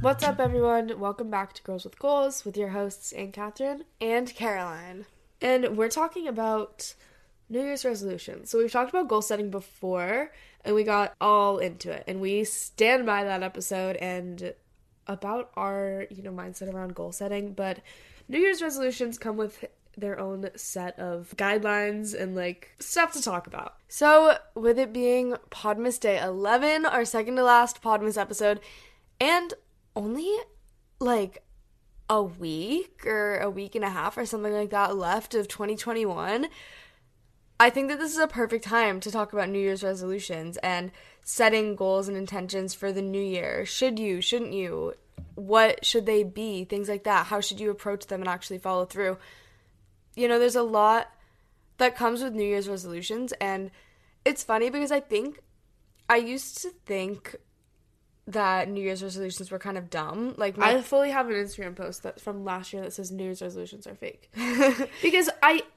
What's up, everyone? Welcome back to Girls with Goals with your hosts, Anne Catherine. And Caroline. And we're talking about New Year's resolutions. So we've talked about goal setting before, and we got all into it. And we stand by that episode and about our, mindset around goal setting. But New Year's resolutions come with their own set of guidelines and, stuff to talk about. So, with it being Podmas Day 11, our second to last Podmas episode, and only, a week or a week and a half or something like that left of 2021, I think that this is a perfect time to talk about New Year's resolutions and setting goals and intentions for the new year. Should you? Shouldn't you? What should they be? Things like that. How should you approach them and actually follow through? There's a lot that comes with New Year's resolutions, and it's funny because I used to think that New Year's resolutions were kind of dumb. I fully have an Instagram post that's from last year that says New Year's resolutions are fake. Because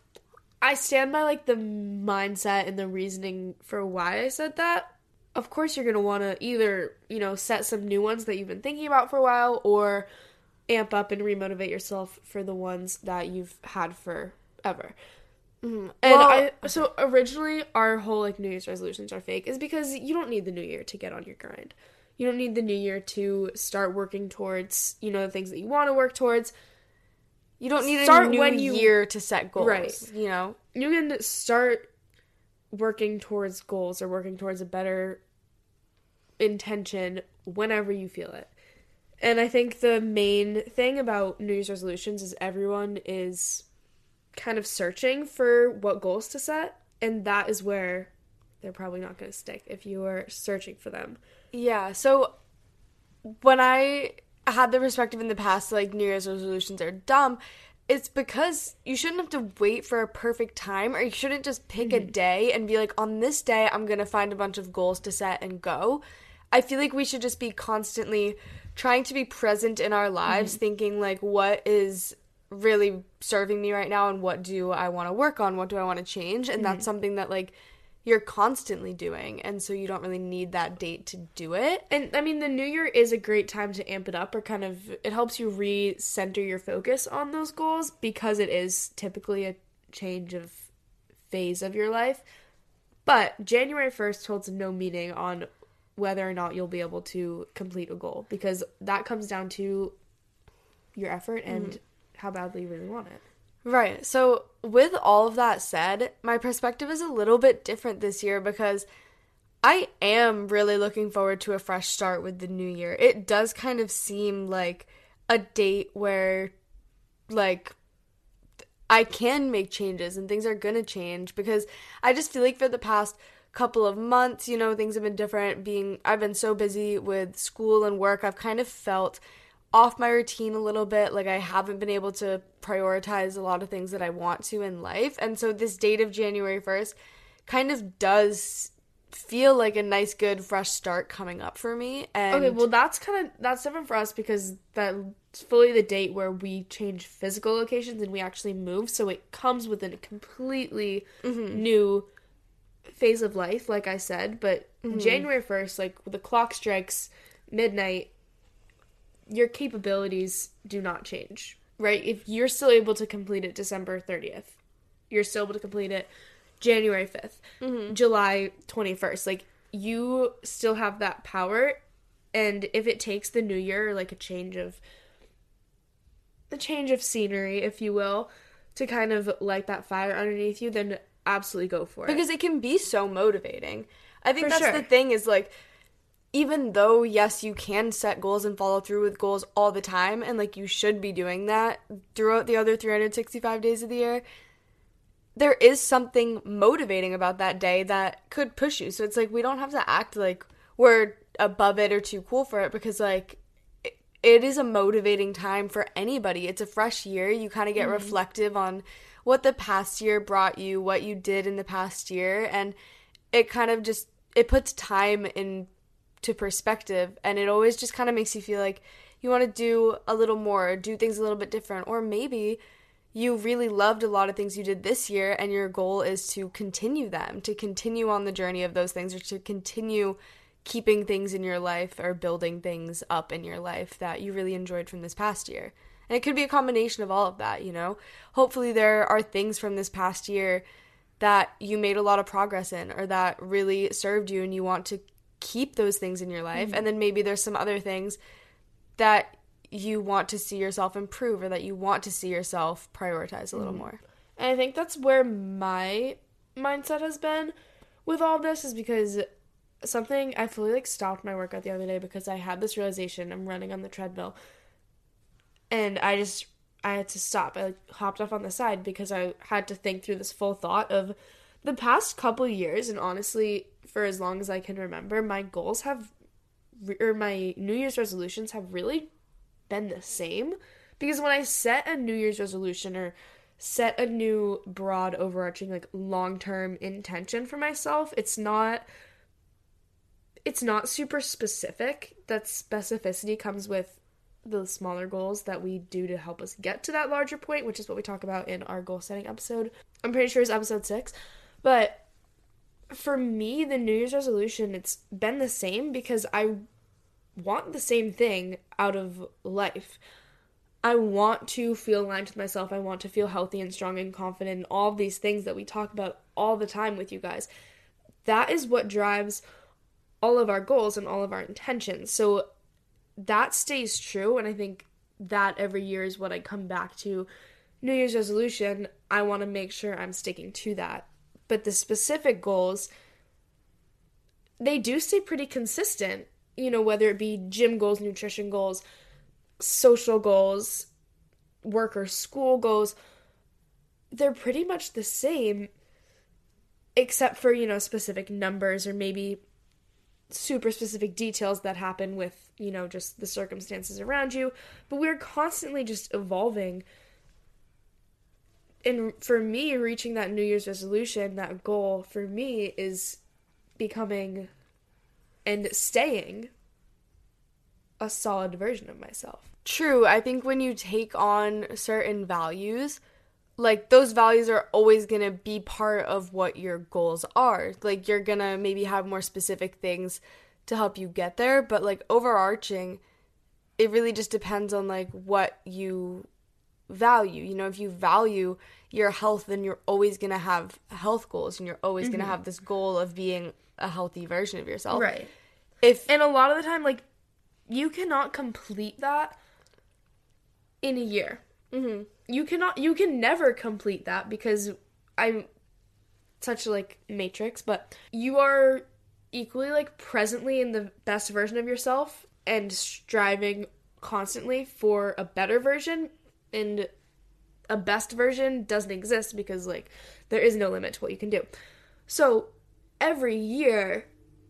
I stand by, the mindset and the reasoning for why I said that. Of course, you're going to want to either, set some new ones that you've been thinking about for a while, or amp up and remotivate yourself for the ones that you've had forever. Mm-hmm. And so originally our whole New Year's resolutions are fake is because you don't need the new year to get on your grind. You don't need the new year to start working towards, the things that you want to work towards. You don't need a new year to set goals. Right. You can start working towards goals or working towards a better intention whenever you feel it. And I think the main thing about New Year's resolutions is everyone is kind of searching for what goals to set, and that is where they're probably not going to stick if you are searching for them. Yeah, so when I had the perspective in the past, New Year's resolutions are dumb, it's because you shouldn't have to wait for a perfect time, or you shouldn't just pick a day and be like, on this day, I'm going to find a bunch of goals to set and go. I feel like we should just be constantly trying to be present in our lives, thinking, what is really serving me right now, and what do I want to work on, what do I want to change, and that's something that, you're constantly doing, and so you don't really need that date to do it. And, the new year is a great time to amp it up, or it helps you re-center your focus on those goals, because it is typically a change of phase of your life. But January 1st holds no meaning on whether or not you'll be able to complete a goal, because that comes down to your effort and how badly you really want it. Right. So with all of that said, my perspective is a little bit different this year because I am really looking forward to a fresh start with the new year. It does kind of seem like a date where, I can make changes and things are going to change, because I just feel like for the past couple of months, things have been different. I've been so busy with school and work, I've kind of felt off my routine a little bit. I haven't been able to prioritize a lot of things that I want to in life. And so this date of January 1st kind of does feel like a nice, good, fresh start coming up for me. And okay, well, that's different for us, because that's fully the date where we change physical locations and we actually move. So it comes with a completely new phase of life, like I said. But January 1st, the clock strikes midnight, your capabilities do not change, right? If you're still able to complete it December 30th, you're still able to complete it January 5th, July 21st. You still have that power, and if it takes the new year, a change of scenery, if you will, to kind of light that fire underneath you, then absolutely go for it. Because it can be so motivating. I think that's the thing is, even though, yes, you can set goals and follow through with goals all the time, and, you should be doing that throughout the other 365 days of the year, there is something motivating about that day that could push you. So it's, we don't have to act like we're above it or too cool for it, because, it is a motivating time for anybody. It's a fresh year. You kind of get reflective on what the past year brought you, what you did in the past year, and it kind of just, it puts time into perspective, and it always just kind of makes you feel like you want to do a little more, do things a little bit different, or maybe you really loved a lot of things you did this year and your goal is to continue them, to continue on the journey of those things, or to continue keeping things in your life or building things up in your life that you really enjoyed from this past year. And it could be a combination of all of that, you know? Hopefully there are things from this past year that you made a lot of progress in or that really served you and you want to keep those things in your life. Mm-hmm. And then maybe there's some other things that you want to see yourself improve or that you want to see yourself prioritize a little more. And I think that's where my mindset has been with all this, is because something, I fully like stopped my workout the other day because I had this realization. I'm running on the treadmill and I had to stop. I hopped off on the side because I had to think through this full thought of the past couple years, and honestly for as long as I can remember, my goals have, or my New Year's resolutions have really been the same. Because when I set a New Year's resolution or set a new broad overarching like long-term intention for myself, it's not super specific. That specificity comes with the smaller goals that we do to help us get to that larger point, which is what we talk about in our goal setting episode. I'm pretty sure it's episode 6. But for me, the New Year's resolution, it's been the same because I want the same thing out of life. I want to feel aligned with myself. I want to feel healthy and strong and confident and all of these things that we talk about all the time with you guys. That is what drives all of our goals and all of our intentions. So that stays true, and I think that every year is what I come back to. New Year's resolution, I want to make sure I'm sticking to that. But the specific goals, they do stay pretty consistent, you know, whether it be gym goals, nutrition goals, social goals, work or school goals. They're pretty much the same, except for, you know, specific numbers or maybe super specific details that happen with, you know, just the circumstances around you. But we're constantly just evolving. And for me, reaching that New Year's resolution, that goal for me is becoming and staying a solid version of myself. True. I think when you take on certain values, like, those values are always going to be part of what your goals are. Like, you're going to maybe have more specific things to help you get there, but, like, overarching, it really just depends on, like, what you value. You know, if you value your health, then you're always going to have health goals, and you're always going to have this goal of being a healthy version of yourself. Right. And a lot of the time, like, you cannot complete that in a year. Mm-hmm. You can never complete that because I'm such a, like, matrix, but you are equally, like, presently in the best version of yourself and striving constantly for a better version, and a best version doesn't exist because, like, there is no limit to what you can do. So every year,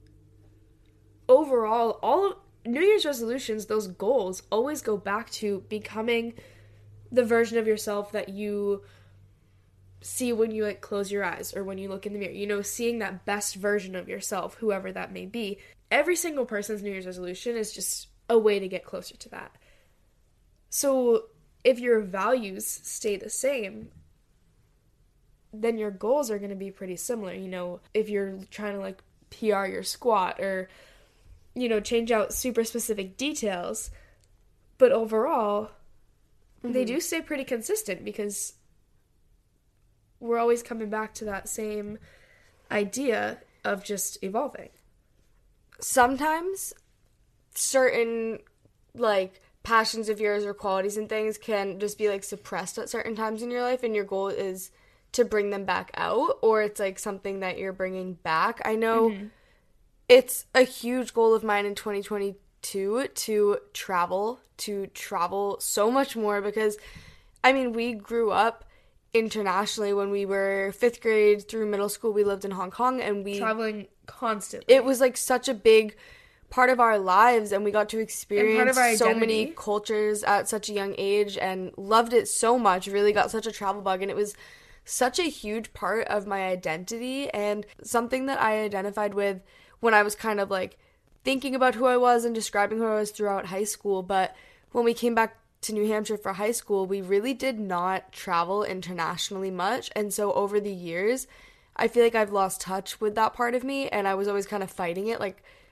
overall, all of New Year's resolutions, those goals always go back to becoming the version of yourself that you see when you, like, close your eyes or when you look in the mirror. You know, seeing that best version of yourself, whoever that may be. Every single person's New Year's resolution is just a way to get closer to that. So if your values stay the same, then your goals are going to be pretty similar. You know, if you're trying to, like, PR your squat or, you know, change out super specific details, but overall, they do stay pretty consistent because we're always coming back to that same idea of just evolving. Sometimes certain, like, passions of yours or qualities and things can just be, like, suppressed at certain times in your life, and your goal is to bring them back out, or it's, like, something that you're bringing back. I know it's a huge goal of mine in 2022 to travel so much more because, I mean, we grew up internationally. When we were 5th grade through middle school, we lived in Hong Kong, and we traveling constantly. It was, like, such a big part of our lives, and we got to experience so many cultures at such a young age and loved it so much. Really got such a travel bug, and it was such a huge part of my identity and something that I identified with when I was kind of, like, thinking about who I was and describing who I was throughout high school. But when we came back to New Hampshire for high school, we really did not travel internationally much. And so over the years, I feel like I've lost touch with that part of me, and I was always kind of fighting it. Like,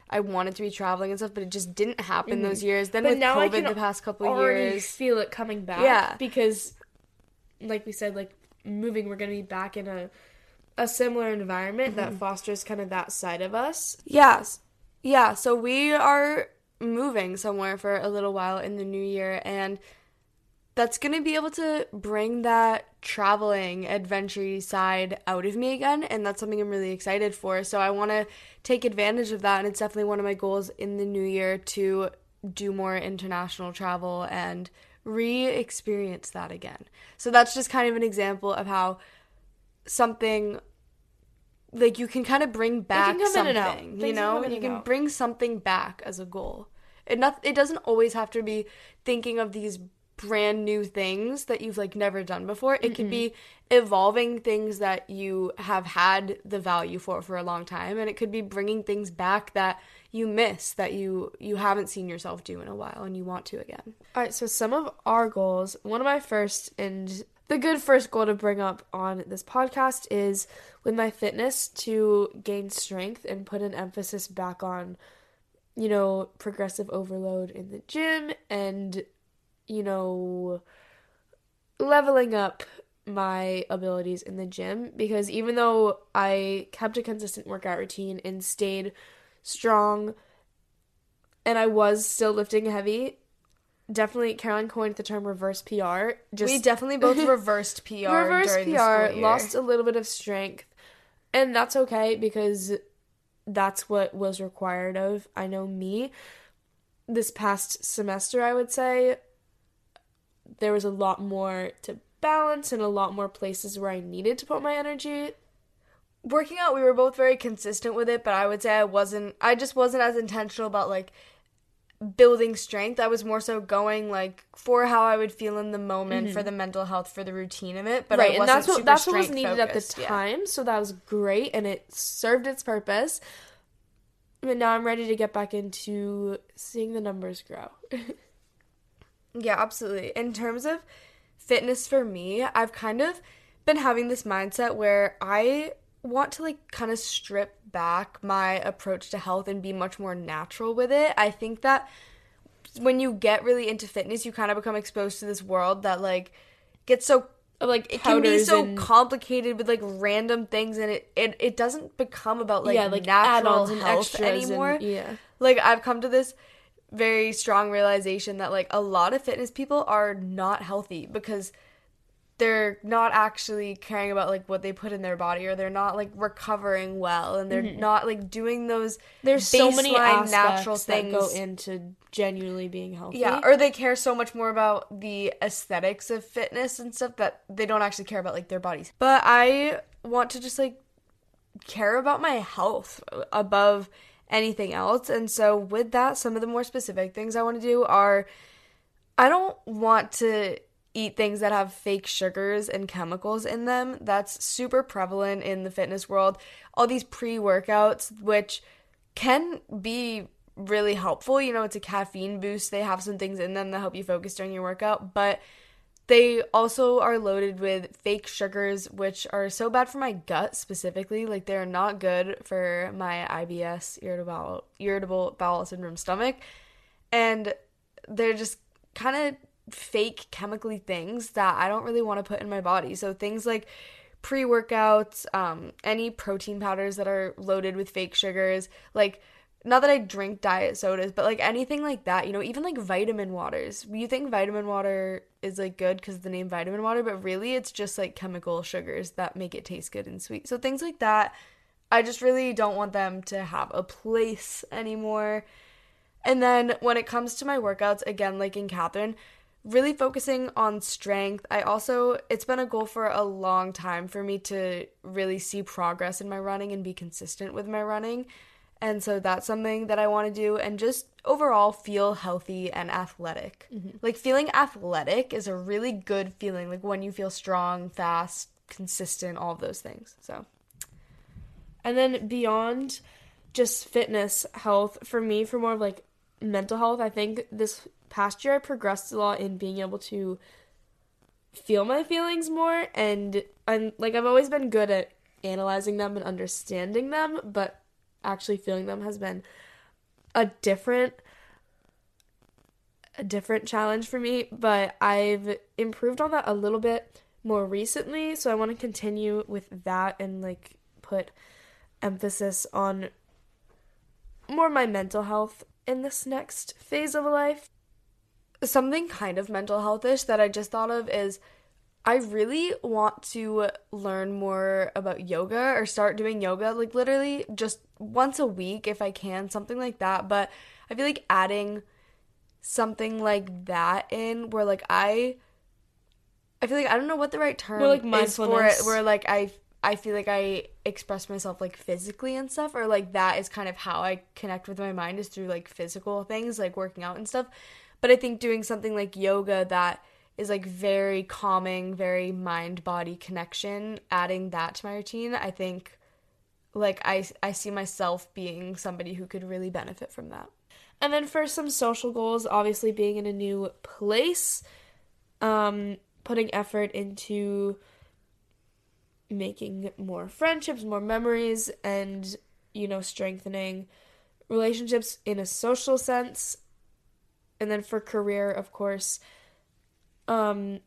I wanted to be traveling and stuff, but it just didn't happen those years. Then with COVID the past couple of years, feel it coming back. Because, like we said, like moving, we're going to be back in a similar environment that fosters kind of that side of us. Yes. Yeah, so we are moving somewhere for a little while in the new year, and that's going to be able to bring that traveling, adventure side out of me again, and that's something I'm really excited for. So I want to take advantage of that, and it's definitely one of my goals in the new year to do more international travel and re-experience that again. So that's just kind of an example of how something, like, you can kind of bring back something, you know? You can bring something back as a goal. It doesn't always have to be thinking of these brand new things that you've like never done before. It could be evolving things that you have had the value for a long time, and it could be bringing things back that you miss, that you haven't seen yourself do in a while and you want to again. All right, so some of our goals, one of my first and the good first goal to bring up on this podcast is with my fitness to gain strength and put an emphasis back on, you know, progressive overload in the gym and, you know, leveling up my abilities in the gym, because even though I kept a consistent workout routine and stayed strong and I was still lifting heavy, definitely Caroline coined the term reverse PR. We definitely both reversed PR during the school year. Lost a little bit of strength, and that's okay because that's what was required of, I know, me. This past semester, I would say, there was a lot more to balance and a lot more places where I needed to put my energy. Working out, we were both very consistent with it, but I would say I just wasn't as intentional about, like, building strength. I was more so going, like, for how I would feel in the moment, for the mental health, for the routine of it, but right, I wasn't and that's what was needed at the time, so that was great, and it served its purpose. But now I'm ready to get back into seeing the numbers grow. Yeah, absolutely. In terms of fitness for me, I've kind of been having this mindset where I want to, like, kind of strip back my approach to health and be much more natural with it. I think that when you get really into fitness, you kind of become exposed to this world that, like, gets so, like, it can be so complicated with, like, random things, and it doesn't become about, like, natural health anymore. Like, I've come to this very strong realization that, like, a lot of fitness people are not healthy because they're not actually caring about, like, what they put in their body, or they're not, like, recovering well, and they're not, like, doing those there's so many natural things that go into genuinely being healthy. Yeah, or they care so much more about the aesthetics of fitness and stuff that they don't actually care about, like, their bodies. But I want to just, like, care about my health above anything else. And so with that, some of the more specific things I want to do are, I don't want to eat things that have fake sugars and chemicals in them. That's super prevalent in the fitness world. All these pre-workouts, which can be really helpful. You know, it's a caffeine boost. They have some things in them that help you focus during your workout, but they also are loaded with fake sugars, which are so bad for my gut specifically. Like, they're not good for my IBS, irritable bowel syndrome stomach. And they're just kind of fake chemically things that I don't really want to put in my body. So things like pre-workouts, any protein powders that are loaded with fake sugars, like, not that I drink diet sodas, but, like, anything like that, you know, even, like, vitamin waters. You think vitamin water is, like, good because of the name vitamin water, but really it's just, like, chemical sugars that make it taste good and sweet. So things like that, I just really don't want them to have a place anymore. And then when it comes to my workouts, again, like in Catherine, really focusing on strength. It's been a goal for a long time for me to really see progress in my running and be consistent with my running. And so that's something that I want to do, and just overall feel healthy and athletic. Like, feeling athletic is a really good feeling, like when you feel strong, fast, consistent, all of those things. So, and then beyond just fitness, health, for me, for more of, like, mental health, I think this past year I progressed a lot in being able to feel my feelings more, and I've always been good at analyzing them and understanding them, but actually feeling them has been a different challenge for me, but I've improved on that a little bit more recently, so I want to continue with that and like put emphasis on more my mental health in this next phase of life. Something kind of mental health-ish that I just thought of is I really want to learn more about yoga or start doing yoga, like literally just once a week if I can, something like that. But I feel like adding something like that in where like I feel like I don't know what the right term like is for it, where like I feel like I express myself like physically and stuff, or like that is kind of how I connect with my mind is through like physical things like working out and stuff. But I think doing something like yoga that is like very calming, very mind-body connection, adding that to my routine, I think like I see myself being somebody who could really benefit from that. And then for some social goals, obviously being in a new place, putting effort into making more friendships, more memories, and, you know, strengthening relationships in a social sense. And then for career, of course, Girls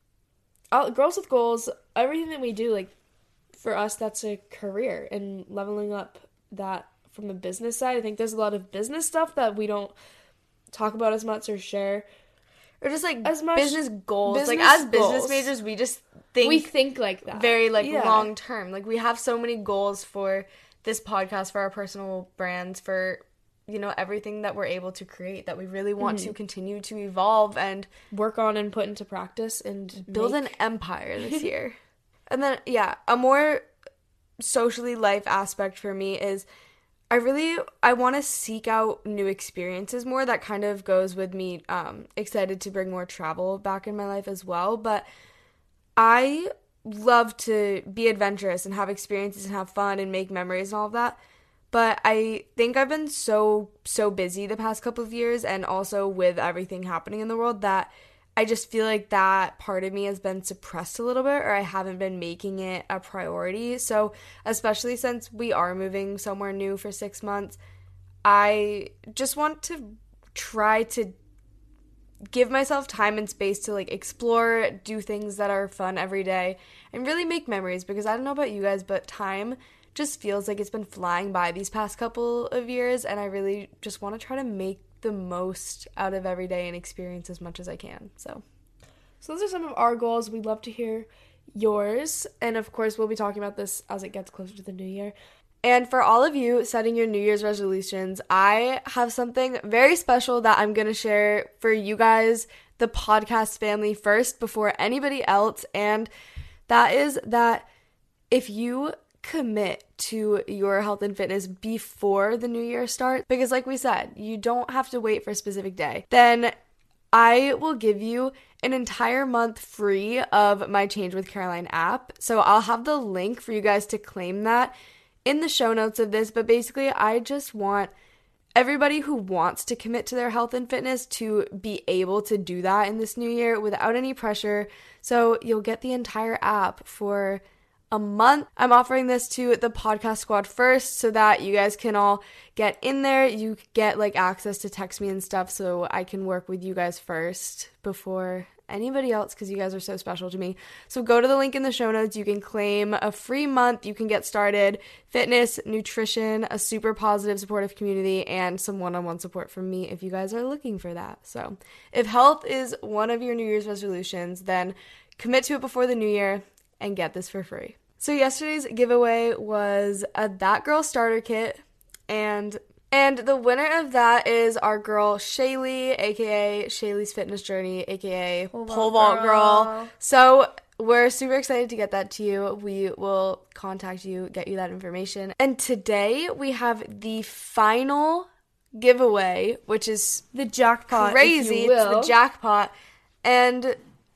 with Goals, everything that we do, like, for us, that's a career, and leveling up that from the business side. I think there's a lot of business stuff that we don't talk about as much or share. Or just like as much business goals. Like as business majors, we just think like that. Very like long term. Like we have so many goals for this podcast, for our personal brands, for, you know, everything that we're able to create that we really want to continue to evolve and work on and put into practice and build an empire this year. And then a more socially life aspect for me is I want to seek out new experiences more. That kind of goes with me excited to bring more travel back in my life as well. But I love to be adventurous and have experiences and have fun and make memories and all of that. But I think I've been so busy the past couple of years, and also with everything happening in the world, that I just feel like that part of me has been suppressed a little bit, or I haven't been making it a priority. So especially since we are moving somewhere new for 6 months, I just want to try to give myself time and space to like explore, do things that are fun every day, and really make memories, because I don't know about you guys, but time just feels like it's been flying by these past couple of years, and I really just want to try to make the most out of every day and experience as much as I can. So those are some of our goals. We'd love to hear yours, and of course we'll be talking about this as it gets closer to the new year. And for all of you setting your New Year's resolutions, I have something very special that I'm going to share for you guys, the podcast family, first before anybody else, and that is that if you commit to your health and fitness before the new year starts, because like we said, you don't have to wait for a specific day, then I will give you an entire month free of my Change with Caroline app. So I'll have the link for you guys to claim that in the show notes of this, but basically I just want everybody who wants to commit to their health and fitness to be able to do that in this new year without any pressure. So you'll get the entire app for a month. I'm offering this to the podcast squad first so that you guys can all get in there. You get like access to text me and stuff, so I can work with you guys first before anybody else, because you guys are so special to me. So go to the link in the show notes. You can claim a free month. You can get started. Fitness, nutrition, a super positive, supportive community, and some one-on-one support from me if you guys are looking for that. So if health is one of your New Year's resolutions, then commit to it before the new year and get this for free. So yesterday's giveaway was a That Girl starter kit, and the winner of that is our girl Shaylee, aka Shaylee's Fitness Journey, aka Pole Vault Girl. So we're super excited to get that to you. We will contact you, get you that information. And today we have the final giveaway, which is the jackpot. Crazy. It's the jackpot. And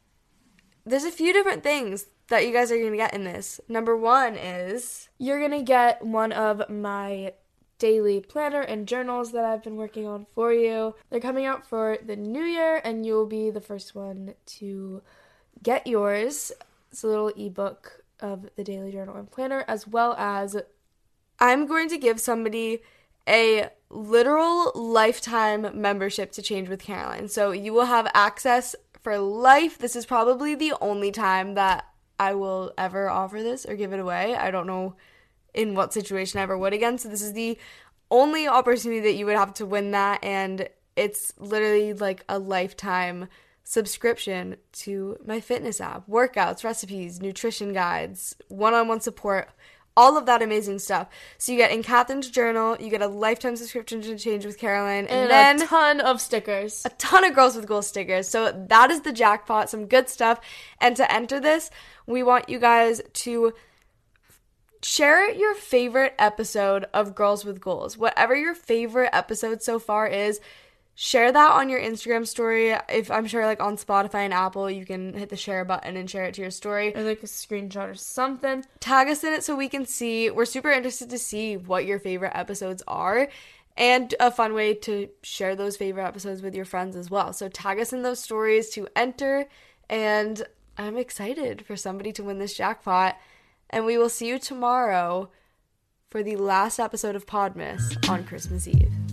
there's a few different things that you guys are going to get in this. Number one is you're going to get one of my daily planner and journals that I've been working on for you. They're coming out for the new year, and you'll be the first one to get yours. It's a little ebook of the daily journal and planner, as well as I'm going to give somebody a literal lifetime membership to Change with Caroline. So you will have access for life. This is probably the only time that I will ever offer this or give it away. I don't know in what situation I ever would again. So this is the only opportunity that you would have to win that, and it's literally like a lifetime subscription to my fitness app, workouts, recipes, nutrition guides, one-on-one support, all of that amazing stuff. So you get in Catherine's journal, you get a lifetime subscription to Change with Caroline, and then a ton of stickers. A ton of Girls with Goals stickers. So that is the jackpot, some good stuff. And to enter this, we want you guys to share your favorite episode of Girls with Goals. Whatever your favorite episode so far is, share that on your Instagram story. If I'm sure like on Spotify and Apple, you can hit the share button and share it to your story. Or like a screenshot or something. Tag us in it so we can see. We're super interested to see what your favorite episodes are. And a fun way to share those favorite episodes with your friends as well. So tag us in those stories to enter. And I'm excited for somebody to win this jackpot. And we will see you tomorrow for the last episode of Podmas on Christmas Eve.